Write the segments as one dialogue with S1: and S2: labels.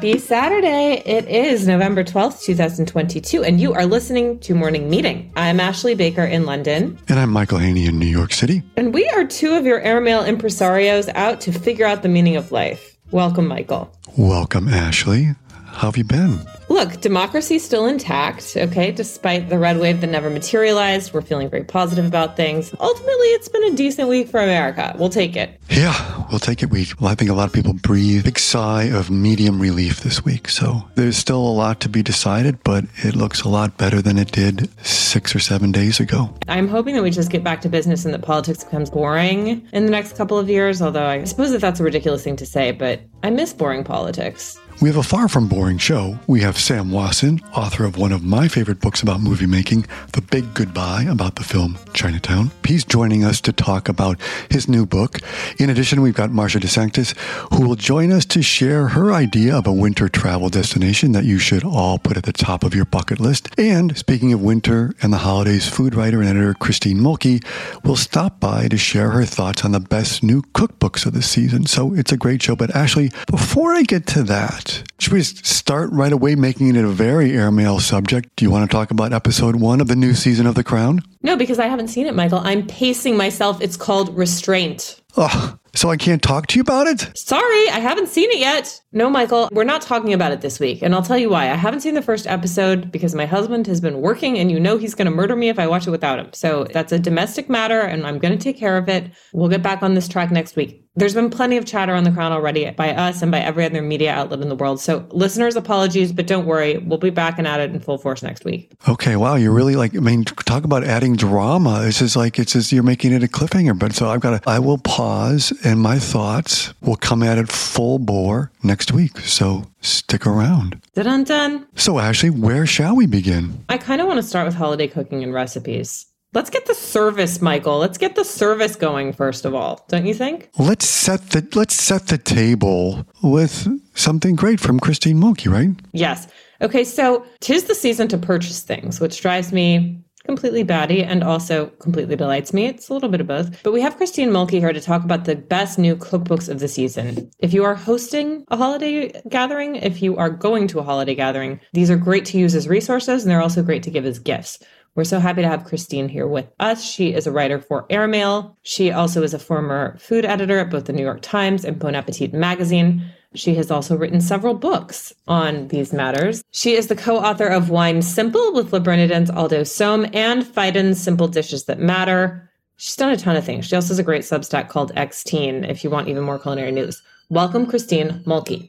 S1: Happy Saturday. It is November 12th, 2022, and you are listening to Morning Meeting. I'm Ashley Baker in London.
S2: And I'm Michael Haney in New York City.
S1: And we are two of your airmail impresarios out to figure out the meaning of life. Welcome, Michael.
S2: Welcome, Ashley. How have you been?
S1: Look, democracy's still intact, okay? Despite the red wave that never materialized, we're feeling very positive about things. Ultimately, it's been a decent week for America. We'll take it.
S2: Yeah, we'll take it. Well, I think a lot of people breathe a big sigh of medium relief this week. So there's still a lot to be decided, but it looks a lot better than it did 6 or 7 days ago.
S1: I'm hoping that we just get back to business and that politics becomes boring in the next couple of years, although I suppose that that's a ridiculous thing to say, but I miss boring politics.
S2: We have a far from boring show. We have Sam Wasson, author of one of my favorite books about movie making, The Big Goodbye, about the film Chinatown. He's joining us to talk about his new book. In addition, we've got Marcia DeSanctis, who will join us to share her idea of a winter travel destination that you should all put at the top of your bucket list. And speaking of winter and the holidays, food writer and editor Christine Mulkey will stop by to share her thoughts on the best new cookbooks of the season. So it's a great show. But Ashley, before I get to that, should we start right away making it a very airmail subject? Do you want to talk about episode 1 of the new season of The Crown?
S1: No, because I haven't seen it, Michael. I'm pacing myself. It's called Restraint.
S2: Oh, so I can't talk to you about it?
S1: Sorry, I haven't seen it yet. No, Michael, we're not talking about it this week. And I'll tell you why. I haven't seen the first episode because my husband has been working and you know he's going to murder me if I watch it without him. So that's a domestic matter and I'm going to take care of it. We'll get back on this track next week. There's been plenty of chatter on The Crown already by us and by every other media outlet in the world. So listeners, apologies, but don't worry. We'll be back and at it in full force next week.
S2: Okay. Wow. You're really talk about adding drama. It's just you're making it a cliffhanger. But so I will pause and my thoughts will come at it full bore next week. So stick around.
S1: Dun-dun-dun.
S2: So Ashley, where shall we begin?
S1: I kind of want to start with holiday cooking and recipes. Let's get the service, Michael. Let's get the service going first of all, don't you think?
S2: Let's set the table with something great from Christine Mulkey, right?
S1: Yes. Okay, so 'tis the season to purchase things, which drives me completely batty and also completely delights me. It's a little bit of both. But we have Christine Mulkey here to talk about the best new cookbooks of the season. If you are hosting a holiday gathering, if you are going to a holiday gathering, these are great to use as resources and they're also great to give as gifts. We're so happy to have Christine here with us. She is a writer for Airmail. She also is a former food editor at both the New York Times and Bon Appetit magazine. She has also written several books on these matters. She is the co-author of Wine Simple with Le Bernardin's Aldo Somme and Phaidon's Simple Dishes That Matter. She's done a ton of things. She also has a great Substack called X-Teen if you want even more culinary news. Welcome, Christine Mulkey.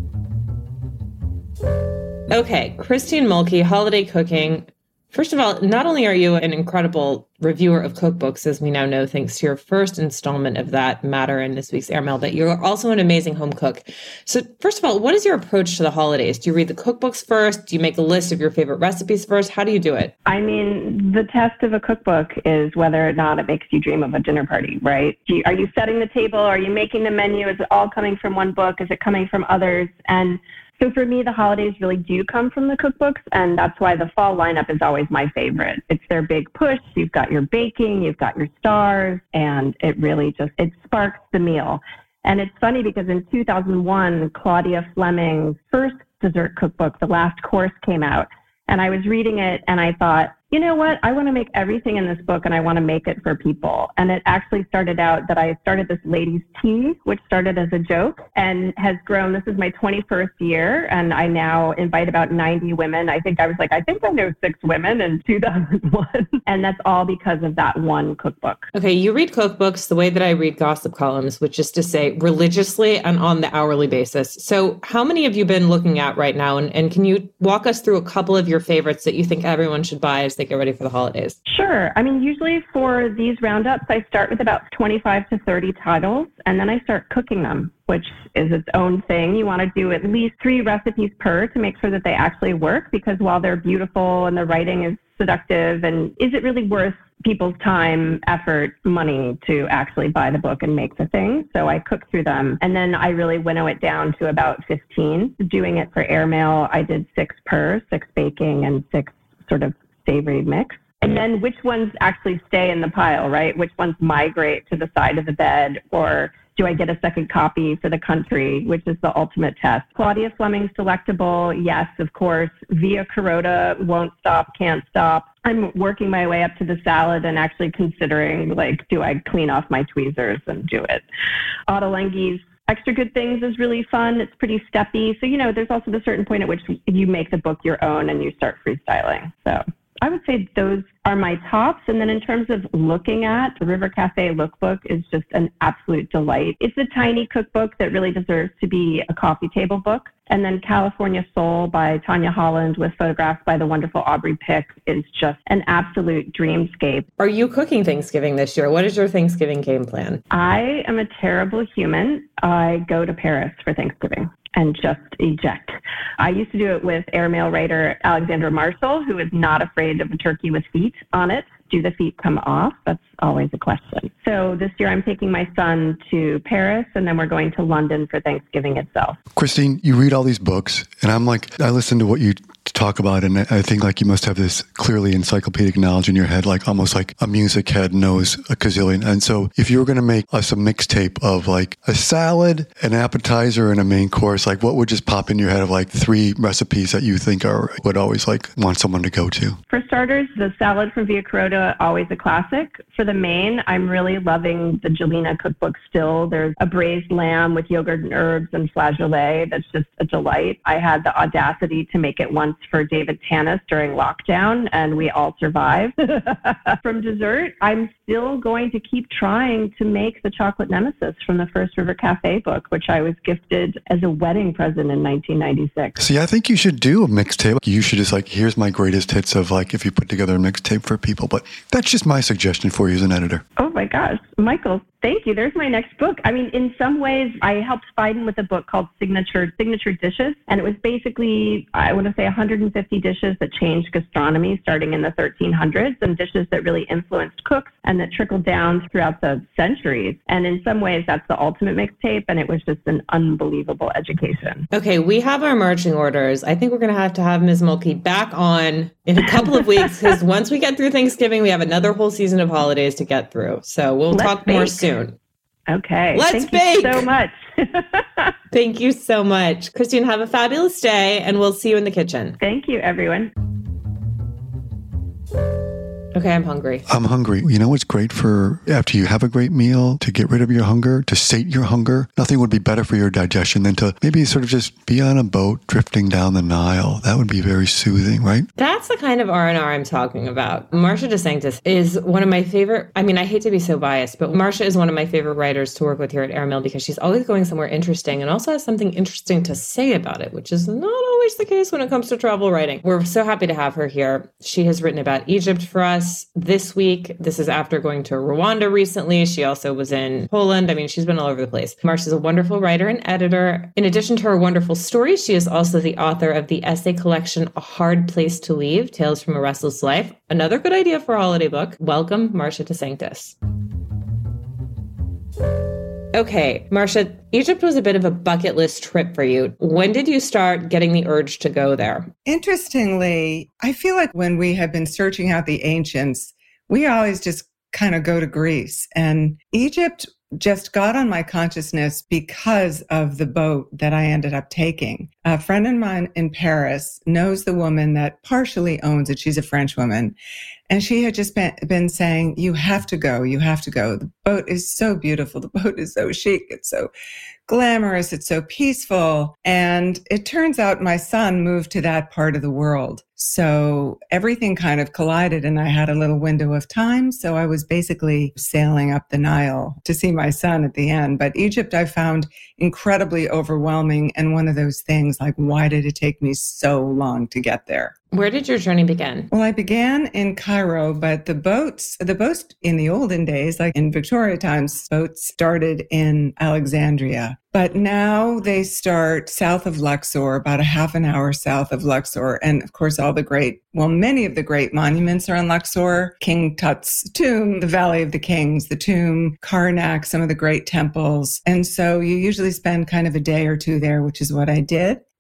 S1: Okay, Christine Mulkey, holiday cooking. First of all, not only are you an incredible reviewer of cookbooks, as we now know, thanks to your first installment of that matter in this week's Airmail, but you're also an amazing home cook. So first of all, what is your approach to the holidays? Do you read the cookbooks first? Do you make a list of your favorite recipes first? How do you do it?
S3: I mean, the test of a cookbook is whether or not it makes you dream of a dinner party, right? Are you setting the table? Are you making the menu? Is it all coming from one book? Is it coming from others? And so for me, the holidays really do come from the cookbooks, and that's why the fall lineup is always my favorite. It's their big push. You've got your baking, you've got your stars, and it really it sparks the meal. And it's funny because in 2001, Claudia Fleming's first dessert cookbook, The Last Course, came out, and I was reading it, and I thought, you know what? I want to make everything in this book and I want to make it for people. And it actually started out that I started this ladies' tea, which started as a joke and has grown. This is my 21st year and I now invite about 90 women. I think I know 6 women in 2001. And that's all because of that one cookbook.
S1: Okay, you read cookbooks the way that I read gossip columns, which is to say religiously and on the hourly basis. So how many have you been looking at right now? And can you walk us through a couple of your favorites that you think everyone should buy as they get ready for the holidays?
S3: Sure. I mean, usually for these roundups, I start with about 25 to 30 titles, and then I start cooking them, which is its own thing. You want to do at least 3 recipes per to make sure that they actually work, because while they're beautiful and the writing is seductive, and is it really worth people's time, effort, money to actually buy the book and make the thing? So I cook through them, and then I really winnow it down to about 15. Doing it for Airmail, I did 6 per, 6 baking and 6 sort of savory mix. And then which ones actually stay in the pile, right? Which ones migrate to the side of the bed or Do I get a second copy for the country, which is the ultimate test? Claudia Fleming's Delectable, yes, of course. Via Carota, Won't Stop, Can't Stop. I'm working my way up to the salad and actually considering, like, do I clean off my tweezers and do it? Ottolenghi's Extra Good Things is really fun. It's pretty steppy. So, there's also the certain point at which you make the book your own and you start freestyling. So I would say those are my tops. And then in terms of looking at, the River Cafe Lookbook is just an absolute delight. It's a tiny cookbook that really deserves to be a coffee table book. And then California Soul by Tanya Holland with photographs by the wonderful Aubrey Pick is just an absolute dreamscape.
S1: Are you cooking Thanksgiving this year? What is your Thanksgiving game plan?
S3: I am a terrible human. I go to Paris for Thanksgiving and just eject. I used to do it with airmail writer Alexandra Marshall, who is not afraid of a turkey with feet on it. Do the feet come off? That's always a question. So this year I'm taking my son to Paris, and then we're going to London for Thanksgiving itself.
S2: Christine, you read all these books, and I listen to what you talk about, and I think like you must have this clearly encyclopedic knowledge in your head, like almost like a music head knows a gazillion. And so if you were going to make us a mixtape of like a salad, an appetizer, and a main course, like what would just pop in your head of like 3 recipes that you think would always like want someone to go to?
S3: For starters, the salad from Via Carota, always a classic. For the main, I'm really loving the Jelena cookbook still. There's a braised lamb with yogurt and herbs and flageolet that's just a delight. I had the audacity to make it once for David Tanis during lockdown, and we all survived. From dessert, I'm still going to keep trying to make the chocolate nemesis from the first River Cafe book, which I was gifted as a wedding present in 1996.
S2: See, I think you should do a mixtape. You should just like, here's my greatest hits of like, if you put together a mixtape for people. But that's just my suggestion for you as an editor.
S3: Oh my gosh, Michael, thank you. There's my next book. I mean, in some ways, I helped Biden with a book called Signature Dishes. And it was basically, I want to say 150 dishes that changed gastronomy starting in the 1300s, and dishes that really influenced cooks and that trickled down throughout the centuries. And in some ways, that's the ultimate mixtape. And it was just an unbelievable education.
S1: Okay, we have our marching orders. I think we're going to have Ms. Mulkey back on in a couple of weeks, because once we get through Thanksgiving, we have another whole season of holidays to get through. So we'll talk more soon.
S3: Okay.
S1: Let's bake.
S3: Thank you so much.
S1: Thank you so much. Christine, have a fabulous day, and we'll see you in the kitchen.
S3: Thank you, everyone.
S1: Okay, I'm hungry.
S2: I'm hungry. You know what's great for after you have a great meal, to get rid of your hunger, to sate your hunger? Nothing would be better for your digestion than to maybe sort of just be on a boat drifting down the Nile. That would be very soothing, right?
S1: That's the kind of R&R I'm talking about. Marcia DeSanctis is one of my favorite, I mean, I hate to be so biased, but Marcia is one of my favorite writers to work with here at Airmail because she's always going somewhere interesting and also has something interesting to say about it, which is not always the case when it comes to travel writing. We're so happy to have her here. She has written about Egypt for us this week. This is after going to Rwanda recently. She also was in Poland. I mean, she's been all over the place. Marcia's a wonderful writer and editor. In addition to her wonderful stories, she is also the author of the essay collection, A Hard Place to Leave, Tales from a Restless Life. Another good idea for a holiday book. Welcome, Marcia DeSanctis. Okay, Marcia, Egypt was a bit of a bucket list trip for you. When did you start getting the urge to go there?
S4: Interestingly, I feel like when we have been searching out the ancients, we always just kind of go to Greece. And Egypt just got on my consciousness because of the boat that I ended up taking. A friend of mine in Paris knows the woman that partially owns it. She's a French woman. And she had just been saying, you have to go, you have to go. The boat is so beautiful. The boat is so chic. It's so glamorous. It's so peaceful. And it turns out my son moved to that part of the world. So everything kind of collided and I had a little window of time. So I was basically sailing up the Nile to see my son at the end. But Egypt I found incredibly overwhelming. And one of those things like, why did it take me so long to get there?
S1: Where did your journey begin?
S4: Well, I began in Cairo, but the boats in the olden days, like in Victoria times, boats started in Alexandria. But now they start south of Luxor, about a half an hour south of Luxor. And of course, many of the great monuments are in Luxor. King Tut's tomb, the Valley of the Kings, the tomb, Karnak, some of the great temples. And so you usually spend kind of a day or two there, which is what I did.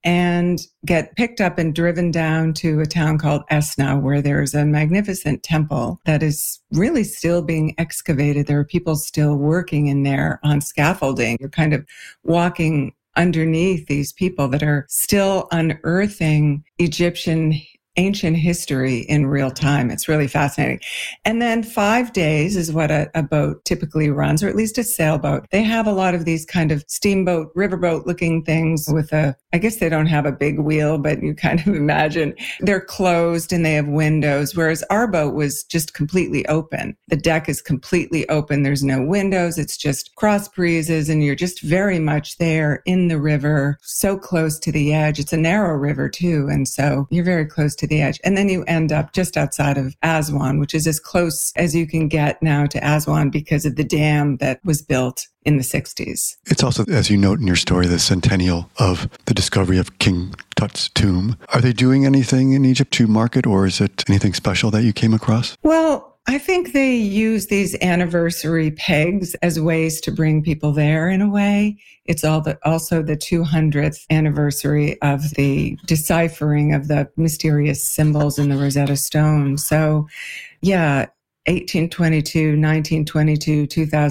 S4: and get picked up and driven down to a town called Esna, where there's a magnificent temple that is really still being excavated. There are people still working in there on scaffolding. You're kind of walking underneath these people that are still unearthing Egyptian ancient history in real time. It's really fascinating. And then 5 days is what a boat typically runs, or at least a sailboat. They have a lot of these kind of steamboat, riverboat looking things with I guess they don't have a big wheel, but you kind of imagine they're closed and they have windows, whereas our boat was just completely open. The deck is completely open. There's no windows. It's just cross breezes and you're just very much there in the river, so close to the edge. It's a narrow river too. And so you're very close to the edge. And then you end up just outside of Aswan, which is as close as you can get now to Aswan because of the dam that was built in the 60s.
S2: It's also, as you note in your story, the centennial of the discovery of King Tut's tomb. Are they doing anything in Egypt to mark it, or is it anything special that you came across?
S4: Well, I think they use these anniversary pegs as ways to bring people there in a way. It's also the 200th anniversary of the deciphering of the mysterious symbols in the Rosetta Stone. So, yeah, 1822, 1922,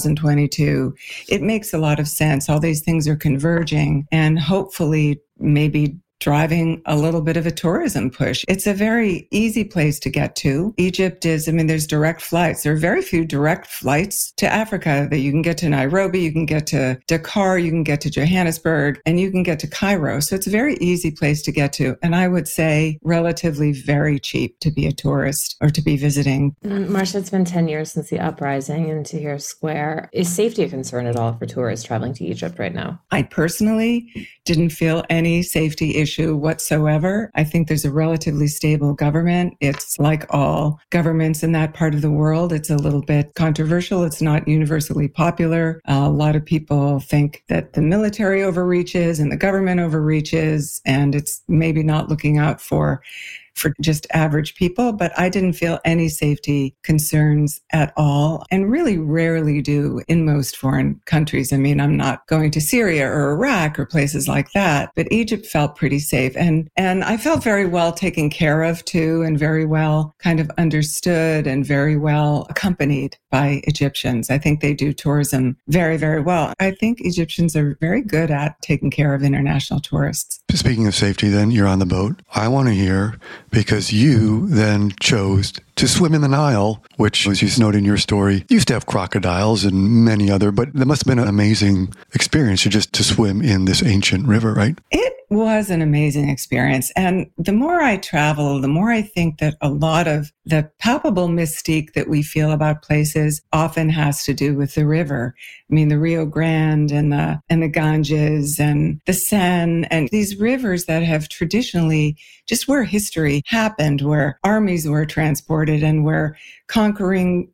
S4: 2022. It makes a lot of sense. All these things are converging and hopefully maybe driving a little bit of a tourism push. It's a very easy place to get to. Egypt is, there's direct flights. There are very few direct flights to Africa that you can get to Nairobi, you can get to Dakar, you can get to Johannesburg, and you can get to Cairo. So it's a very easy place to get to. And I would say relatively very cheap to be a tourist or to be visiting.
S1: Marcia, it's been 10 years since the uprising in Tahrir Square. Is safety a concern at all for tourists traveling to Egypt right now?
S4: I personally didn't feel any safety issue whatsoever. I think there's a relatively stable government. It's like all governments in that part of the world. It's a little bit controversial. It's not universally popular. A lot of people think that the military overreaches and the government overreaches, and it's maybe not looking out for just average people, but I didn't feel any safety concerns at all, and really rarely do in most foreign countries. I'm not going to Syria or Iraq or places like that, but Egypt felt pretty safe. And I felt very well taken care of too, and very well kind of understood and very well accompanied by Egyptians. I think they do tourism very, very well. I think Egyptians are very good at taking care of international tourists.
S2: Speaking of safety, then, you're on the boat. I want to hear, because you then chose to swim in the Nile, which, as you note in your story, used to have crocodiles and many other, but that must have been an amazing experience to swim in this ancient river, right?
S4: It was an amazing experience. And the more I travel, the more I think that a lot of the palpable mystique that we feel about places often has to do with the river. The Rio Grande and the Ganges and the Seine, and these rivers that have traditionally just where history happened, where armies were transported and where conquering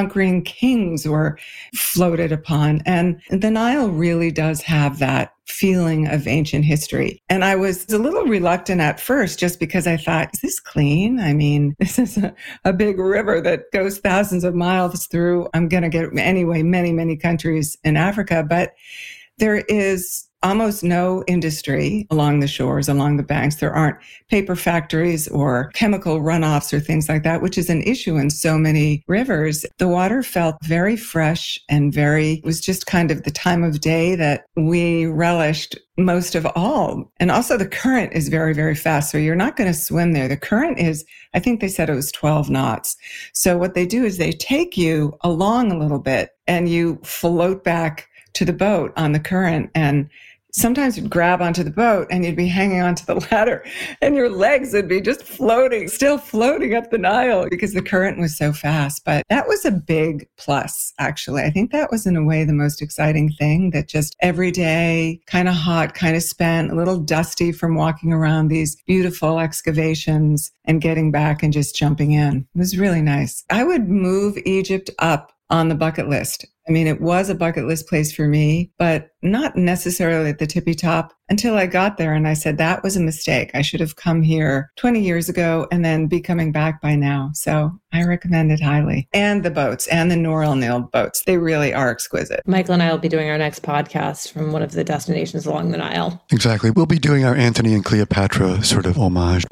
S4: kings were floated upon. And the Nile really does have that feeling of ancient history. And I was a little reluctant at first just because I thought, is this clean? This is a big river that goes thousands of miles through, I'm going to get anyway, many, many countries in Africa. But there is almost no industry along the shores, along the banks. There aren't paper factories or chemical runoffs or things like that, which is an issue in so many rivers. The water felt very fresh and it was just kind of the time of day that we relished most of all. And also the current is very, very fast. So you're not going to swim there. The current is, I think they said it was 12 knots. So what they do is they take you along a little bit and you float back to the boat on the current, and sometimes you'd grab onto the boat and you'd be hanging onto the ladder and your legs would be just still floating up the Nile because the current was so fast. But that was a big plus, actually. I think that was in a way the most exciting thing, that just every day, kind of hot, kind of spent, a little dusty from walking around these beautiful excavations and getting back and just jumping in. It was really nice. I would move Egypt up on the bucket list. I mean, it was a bucket list place for me, but not necessarily at the tippy top until I got there. And I said, that was a mistake. I should have come here 20 years ago and then be coming back by now. So I recommend it highly. And the boats and the Noral Nil boats. They really are exquisite.
S1: Michael and I will be doing our next podcast from one of the destinations along the Nile.
S2: Exactly. We'll be doing our Antony and Cleopatra sort of homage.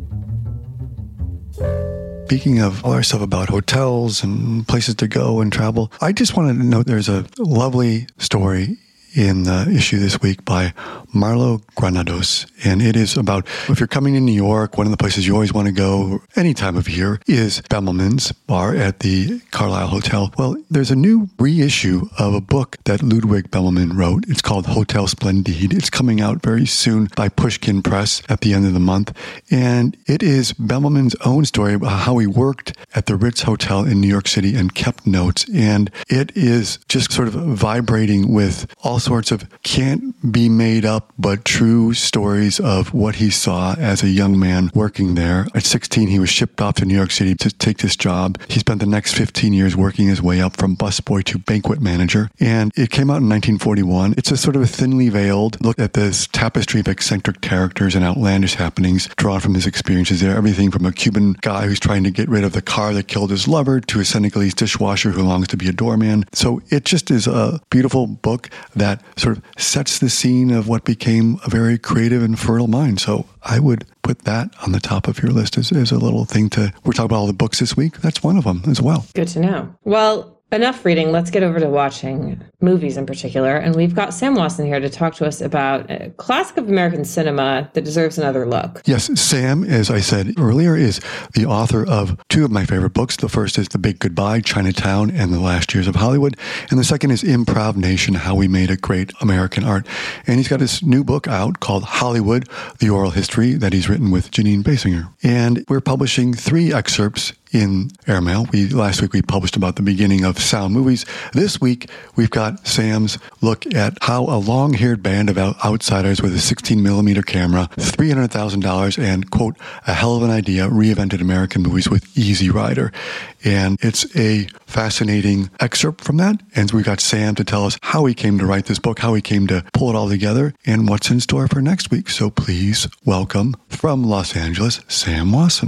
S2: Speaking of all our stuff about hotels and places to go and travel, I just wanted to note there's a lovely story in the issue this week by Marlo Granados. And it is about, if you're coming to New York, one of the places you always want to go any time of year is Bemelman's bar at the Carlisle Hotel. Well, there's a new reissue of a book that Ludwig Bemelman wrote. It's called Hotel Splendide. It's coming out very soon by Pushkin Press at the end of the month. And it is Bemelman's own story about how he worked at the Ritz Hotel in New York City and kept notes. And it is just sort of vibrating with all sorts of can't be made up but true stories of what he saw as a young man working there. At 16, he was shipped off to New York City to take this job. He spent the next 15 years working his way up from busboy to banquet manager. And it came out in 1941. It's a sort of a thinly veiled look at this tapestry of eccentric characters and outlandish happenings drawn from his experiences there. Everything from a Cuban guy who's trying to get rid of the car that killed his lover to a Senegalese dishwasher who longs to be a doorman. So it just is a beautiful book that sort of sets the scene of what became a very creative and fertile mind. So I would put that on the top of your list as a little thing to, we're talking about all the books this week. That's one of them as well.
S1: Good to know. Well, enough reading. Let's get over to watching movies in particular. And we've got Sam Wasson here to talk to us about a classic of American cinema that deserves another look.
S2: Yes, Sam, as I said earlier, is the author of two of my favorite books. The first is The Big Goodbye, Chinatown and the Last Years of Hollywood. And the second is Improv Nation, How We Made a Great American Art. And he's got his new book out called Hollywood, The Oral History, that he's written with Janine Basinger. And we're publishing 3 excerpts in Airmail. Last week we published about the beginning of Sound Movies. This week we've got Sam's look at how a long-haired band of outsiders with a 16mm camera, $300,000, and, quote, a hell of an idea, reinvented American movies with Easy Rider. And it's a fascinating excerpt from that. And we've got Sam to tell us how he came to write this book, how he came to pull it all together, and what's in store for next week. So please welcome from Los Angeles, Sam Wasson.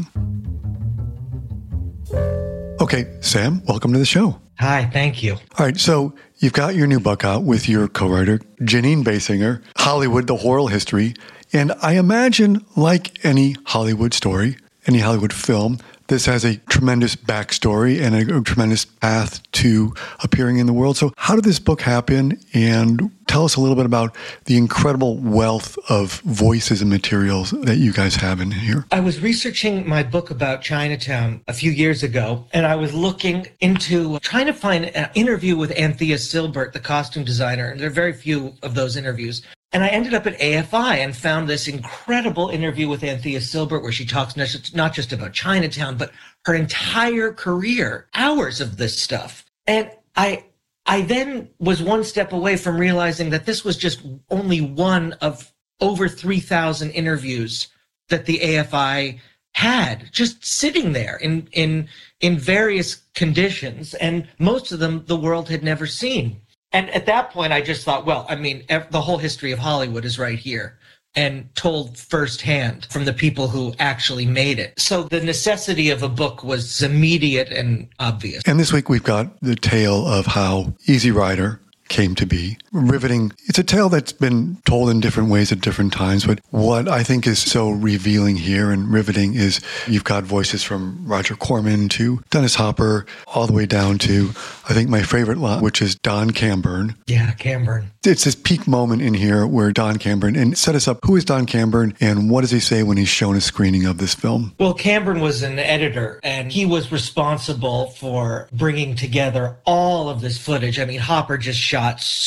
S2: Okay, Sam, welcome to the show.
S5: Hi, thank you.
S2: All right, so you've got your new book out with your co-writer, Janine Basinger, Hollywood, The Oral History. And I imagine, like any Hollywood story, any Hollywood film, this has a tremendous backstory and a tremendous path to appearing in the world. So how did this book happen? And tell us a little bit about the incredible wealth of voices and materials that you guys have in here.
S5: I was researching my book about Chinatown a few years ago, and I was looking into trying to find an interview with Anthea Silbert, the costume designer. And there are very few of those interviews. And I ended up at AFI and found this incredible interview with Anthea Silbert where she talks not just about Chinatown, but her entire career, hours of this stuff. And I then was one step away from realizing that this was just only one of over 3,000 interviews that the AFI had just sitting there in various conditions. And most of them the world had never seen. And at that point, I just thought, well, I mean, the whole history of Hollywood is right here and told firsthand from the people who actually made it. So the necessity of a book was immediate and obvious.
S2: And this week we've got the tale of how Easy Rider came to be. Riveting. It's a tale that's been told in different ways at different times, but what I think is so revealing here and riveting is you've got voices from Roger Corman to Dennis Hopper, all the way down to, I think, my favorite lot, which is Don Camburn.
S5: Yeah, Camburn.
S2: It's this peak moment in here where Don Camburn, and set us up, who is Don Camburn and what does he say when he's shown a screening of this film?
S5: Well, Camburn was an editor and he was responsible for bringing together all of this footage. I mean, Hopper just shot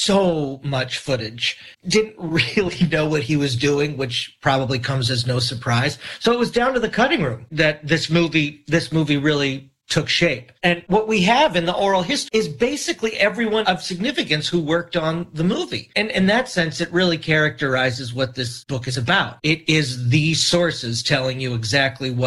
S5: so much footage, didn't really know what he was doing, which probably comes as no surprise. So it was down to the cutting room that this movie really took shape. And what we have in the oral history is basically everyone of significance who worked on the movie. And in that sense, it really characterizes what this book is about. It is the sources telling you exactly what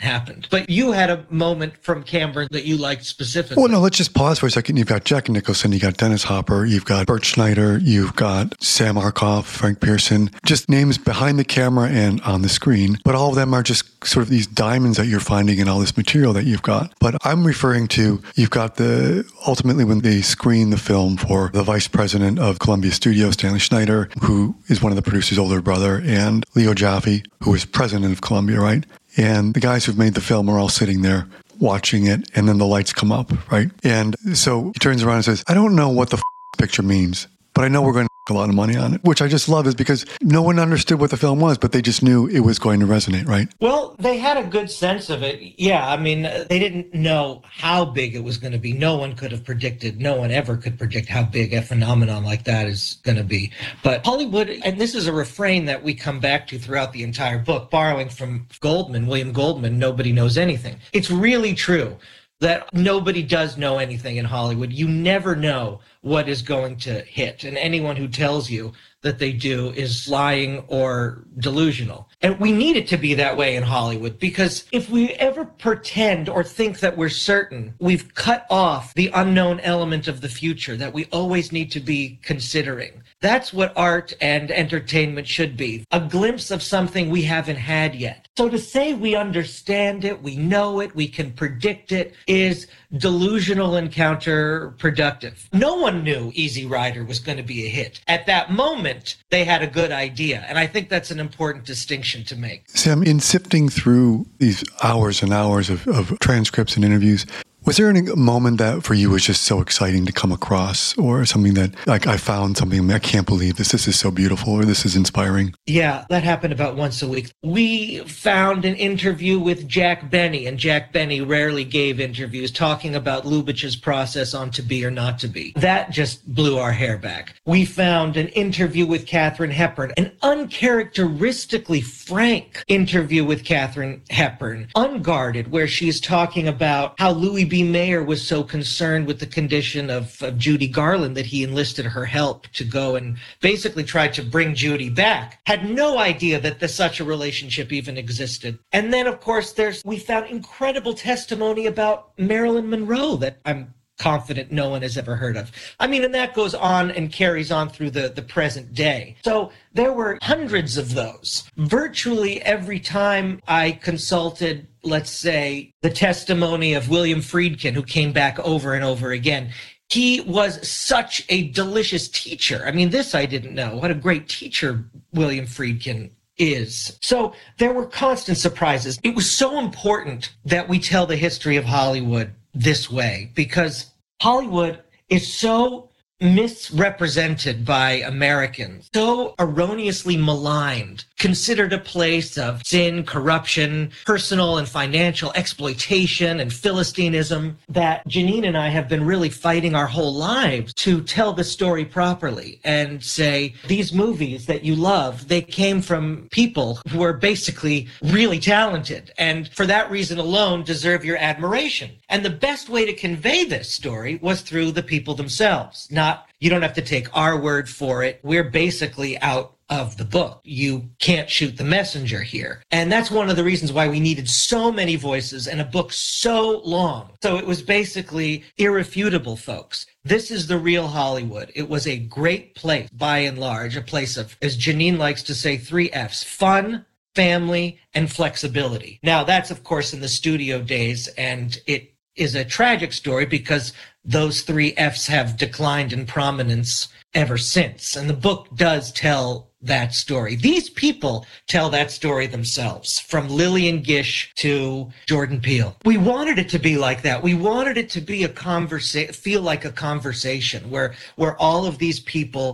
S5: happened. But you had a moment from Cameron that you liked specifically.
S2: Well, no, let's just pause for a second. You've got Jack Nicholson, you've got Dennis Hopper, you've got Bert Schneider, you've got Sam Arkoff, Frank Pearson, just names behind the camera and on the screen. But all of them are just sort of these diamonds that you're finding in all this material that you've got. But I'm referring to, you've got ultimately when they screen the film for the vice president of Columbia Studios, Stanley Schneider, who is one of the producer's older brother, and Leo Jaffe, who is president of Columbia, right? And the guys who've made the film are all sitting there watching it, and then the lights come up, right? And so he turns around and says, I don't know what the picture means, but I know we're going to a lot of money on it, which I just love is because no one understood what the film was, but they just knew it was going to resonate, right?
S5: Well, they had a good sense of it. Yeah, I mean, they didn't know how big it was going to be. No one could have predicted. No one ever could predict how big a phenomenon like that is going to be. But Hollywood, and this is a refrain that we come back to throughout the entire book, borrowing from William Goldman, nobody knows anything. It's really true that nobody does know anything in Hollywood. You never know what is going to hit. And anyone who tells you that they do is lying or delusional. And we need it to be that way in Hollywood, because if we ever pretend or think that we're certain, we've cut off the unknown element of the future that we always need to be considering. That's what art and entertainment should be, a glimpse of something we haven't had yet. So to say we understand it, we know it, we can predict it, is delusional and counterproductive. No one knew Easy Rider was going to be a hit. At that moment, they had a good idea, and I think that's an important distinction to make.
S2: Sam, in sifting through these hours and hours of transcripts and interviews, was there any moment that for you was just so exciting to come across, or something that, like, I found something, I can't believe this is so beautiful, or this is inspiring?
S5: Yeah, that happened about once a week. We found an interview with Jack Benny, and Jack Benny rarely gave interviews talking about Lubitsch's process on To Be or Not to Be. That just blew our hair back. We found an interview with Katharine Hepburn, an uncharacteristically frank interview with Katharine Hepburn, unguarded, where she's talking about how Louis B. Mayer was so concerned with the condition of Judy Garland that he enlisted her help to go and basically try to bring Judy back. Had no idea that such a relationship even existed. And then, of course, we found incredible testimony about Marilyn Monroe that I'm confident no one has ever heard of. I mean, and that goes on and carries on through the present day. So there were hundreds of those. Virtually every time I consulted, let's say, the testimony of William Friedkin, who came back over and over again, he was such a delicious teacher. I mean, this I didn't know. What a great teacher William Friedkin is. So there were constant surprises. It was so important that we tell the history of Hollywood this way, because Hollywood is so misrepresented by Americans, so erroneously maligned, considered a place of sin, corruption, personal and financial exploitation, and Philistinism, that Janine and I have been really fighting our whole lives to tell the story properly and say, these movies that you love, they came from people who were basically really talented, and for that reason alone deserve your admiration. And the best way to convey this story was through the people themselves. You don't have to take our word for it. We're basically out of the book. You can't shoot the messenger here. And that's one of the reasons why we needed so many voices and a book so long. So it was basically irrefutable, folks. This is the real Hollywood. It was a great place, by and large, a place of, as Janine likes to say, 3 F's: fun, family, and flexibility. Now, that's, of course, in the studio days, and it is a tragic story because those 3 F's have declined in prominence ever since. And the book does tell that story. These people tell that story themselves, from Lillian Gish to Jordan Peele. We wanted it to be like that. We wanted it to be feel like a conversation where all of these people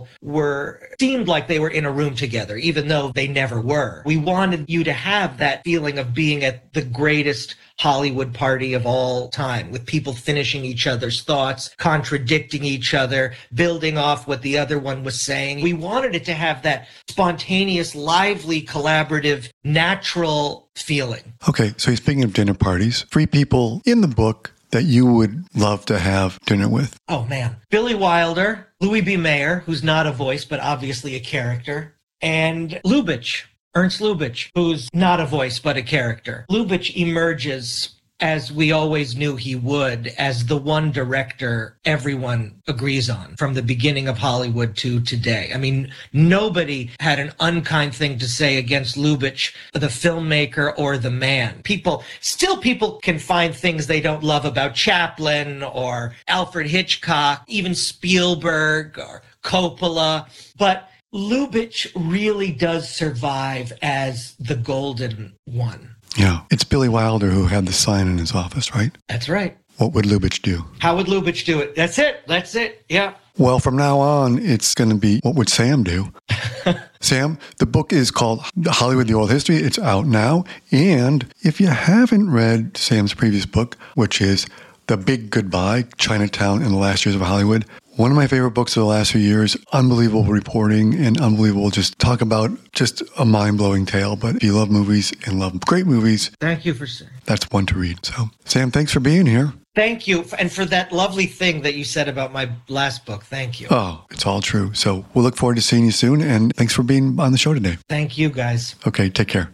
S5: seemed like they were in a room together, even though they never were. We wanted you to have that feeling of being at the greatest Hollywood party of all time, with people finishing each other's thoughts, contradicting each other, building off what the other one was saying. We wanted it to have that spontaneous, lively, collaborative, natural feeling.
S2: Okay, so speaking of dinner parties, 3 people in the book that you would love to have dinner with.
S5: Oh, man. Billy Wilder, Louis B. Mayer, who's not a voice, but obviously a character, and Lubitsch. Ernst Lubitsch, who's not a voice but a character. Lubitsch emerges, as we always knew he would, as the one director everyone agrees on from the beginning of Hollywood to today. I mean, nobody had an unkind thing to say against Lubitsch, the filmmaker or the man. People can find things they don't love about Chaplin or Alfred Hitchcock, even Spielberg or Coppola, but Lubitsch really does survive as the golden one.
S2: Yeah. It's Billy Wilder who had the sign in his office, right?
S5: That's right.
S2: What would Lubitsch do?
S5: How would Lubitsch do it? That's it. Yeah.
S2: Well, from now on, it's going to be, what would Sam do? Sam, the book is called Hollywood, the Oral History. It's out now. And if you haven't read Sam's previous book, which is The Big Goodbye, Chinatown in the Last Years of Hollywood, one of my favorite books of the last few years, unbelievable reporting and unbelievable just talk about just a mind-blowing tale. But if you love movies and love great movies,
S5: thank you for saying
S2: that's one to read. So, Sam, thanks for being here.
S5: Thank you. And for that lovely thing that you said about my last book. Thank you.
S2: Oh, it's all true. So we'll look forward to seeing you soon. And thanks for being on the show today.
S5: Thank you, guys.
S2: Okay, take care.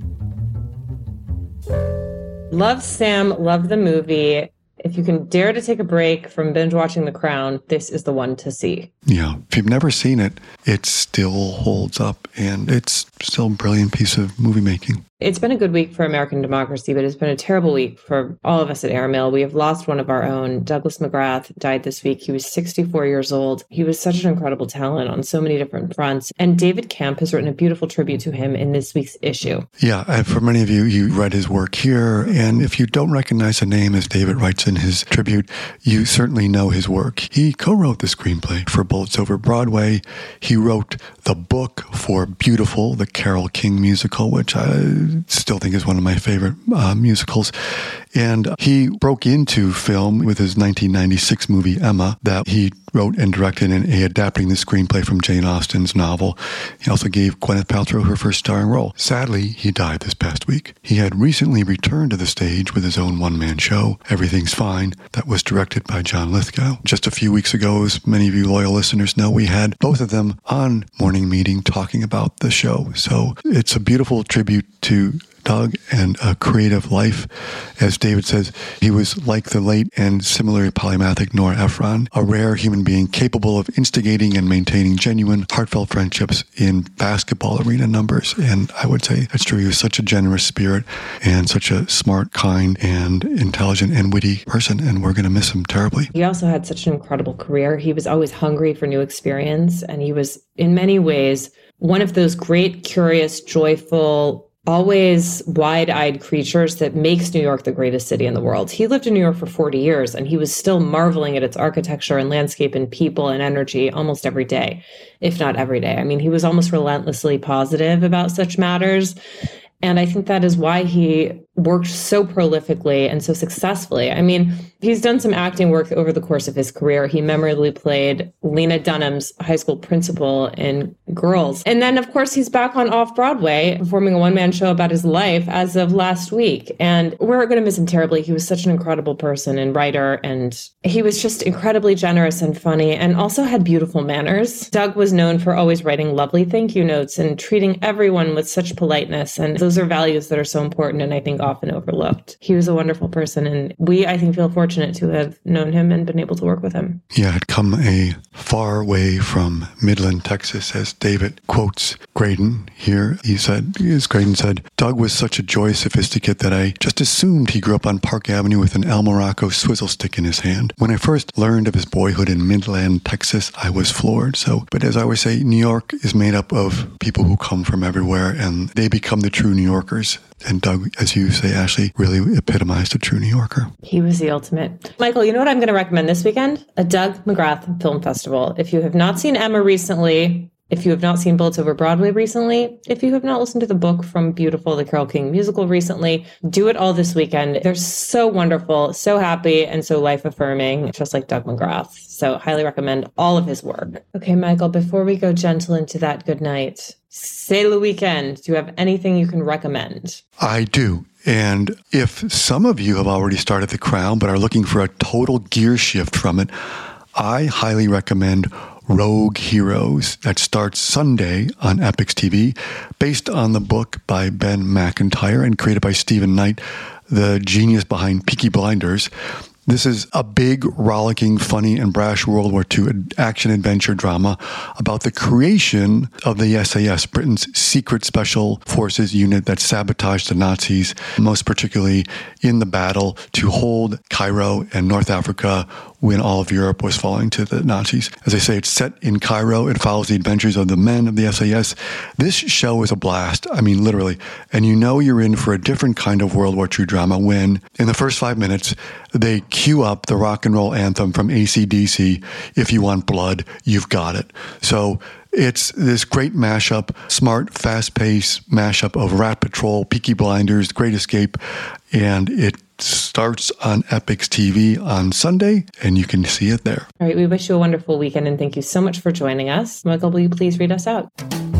S1: Love Sam, love the movie. If you can dare to take a break from binge watching The Crown, this is the one to see.
S2: Yeah. If you've never seen it, it still holds up and it's still a brilliant piece of movie making.
S1: It's been a good week for American democracy, but it's been a terrible week for all of us at Airmail. We have lost one of our own. Douglas McGrath died this week. He was 64 years old. He was such an incredible talent on so many different fronts. And David Camp has written a beautiful tribute to him in this week's issue.
S2: Yeah, for many of you, you read his work here. And if you don't recognize the name as David writes in his tribute, you certainly know his work. He co-wrote the screenplay for Bullets Over Broadway. He wrote the book for Beautiful, the Carole King musical, which I still think is one of my favorite musicals. And he broke into film with his 1996 movie Emma that he wrote and directed in adapting the screenplay from Jane Austen's novel. He also gave Gwyneth Paltrow her first starring role. Sadly, he died this past week. He had recently returned to the stage with his own one-man show, Everything's Fine, that was directed by John Lithgow. Just a few weeks ago, as many of you loyal listeners know, we had both of them on Morning Meeting talking about the show. So it's a beautiful tribute to Doug and a creative life. As David says, he was like the late and similarly polymathic Nora Ephron, a rare human being capable of instigating and maintaining genuine, heartfelt friendships in basketball arena numbers. And I would say that's true. He was such a generous spirit and such a smart, kind, and intelligent and witty person, and we're going to miss him terribly.
S1: He also had such an incredible career. He was always hungry for new experience, and he was, in many ways, one of those great, curious, joyful, always wide-eyed creatures that makes New York the greatest city in the world. He lived in New York for 40 years, and he was still marveling at its architecture and landscape and people and energy almost every day, if not every day. I mean, he was almost relentlessly positive about such matters. And I think that is why he worked so prolifically and so successfully. I mean, he's done some acting work over the course of his career. He memorably played Lena Dunham's high school principal in Girls. And then, of course, he's back on Off-Broadway performing a one-man show about his life as of last week. And we're going to miss him terribly. He was such an incredible person and writer, and he was just incredibly generous and funny and also had beautiful manners. Doug was known for always writing lovely thank you notes and treating everyone with such politeness. And those are values that are so important and I think often overlooked. He was a wonderful person, and we, I think, feel fortunate to have known him and been able to work with him.
S2: Yeah, had come a far way from Midland, Texas, as David quotes Graydon here. He said, as Graydon said, Doug was such a joy sophisticate that I just assumed he grew up on Park Avenue with an El Morocco swizzle stick in his hand. When I first learned of his boyhood in Midland, Texas, I was floored. But as I always say, New York is made up of people who come from everywhere, and they become the true New Yorkers. And Doug, as you say, Ashley, really epitomized a true New Yorker.
S1: He was the ultimate. Michael, you know what I'm going to recommend this weekend? A Doug McGrath Film Festival. If you have not seen Emma recently, if you have not seen Bullets Over Broadway recently, if you have not listened to the book from Beautiful, the Carole King musical recently, do it all this weekend. They're so wonderful, so happy, and so life-affirming, just like Doug McGrath. So highly recommend all of his work. Okay, Michael, before we go gentle into that good night, c'est le weekend. Do you have anything you can recommend?
S2: I do. And if some of you have already started The Crown but are looking for a total gear shift from it, I highly recommend Rogue Heroes that starts Sunday on Epix TV, based on the book by Ben McIntyre and created by Stephen Knight, the genius behind Peaky Blinders. This is a big, rollicking, funny, and brash World War II action-adventure drama about the creation of the SAS, Britain's secret special forces unit that sabotaged the Nazis, most particularly in the battle to hold Cairo and North Africa when all of Europe was falling to the Nazis. As I say, it's set in Cairo. It follows the adventures of the men of the SAS. This show is a blast. I mean, literally. And you know you're in for a different kind of World War II drama when, in the first 5 minutes, they cue up the rock and roll anthem from AC/DC, If You Want Blood, You've Got It. So it's this great mashup, smart, fast-paced mashup of Rat Patrol, Peaky Blinders, Great Escape, and it starts on Epix TV on Sunday, and you can see it there.
S1: All right, we wish you a wonderful weekend, and thank you so much for joining us. Michael, will you please read us out?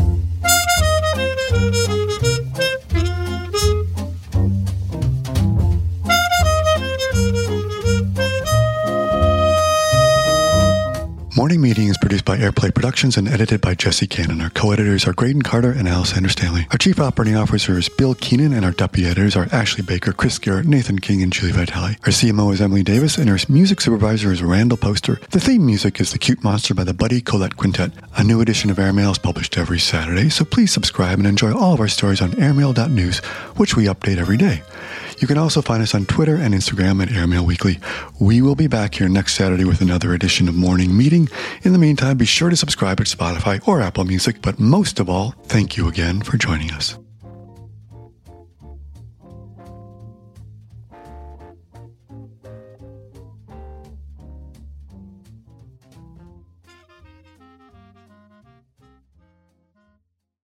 S2: Morning Meeting is produced by Airplay Productions and edited by Jesse Cannon. Our co-editors are Graydon Carter and Alexander Stanley. Our chief operating officer is Bill Keenan, and our deputy editors are Ashley Baker, Chris Garrett, Nathan King, and Julie Vitale. Our CMO is Emily Davis, and our music supervisor is Randall Poster. The theme music is The Cute Monster by the Buddy Collette Quintet. A new edition of Airmail is published every Saturday, so please subscribe and enjoy all of our stories on airmail.news, which we update every day. You can also find us on Twitter and Instagram at Airmail Weekly. We will be back here next Saturday with another edition of Morning Meeting. In the meantime, be sure to subscribe at Spotify or Apple Music. But most of all, thank you again for joining us.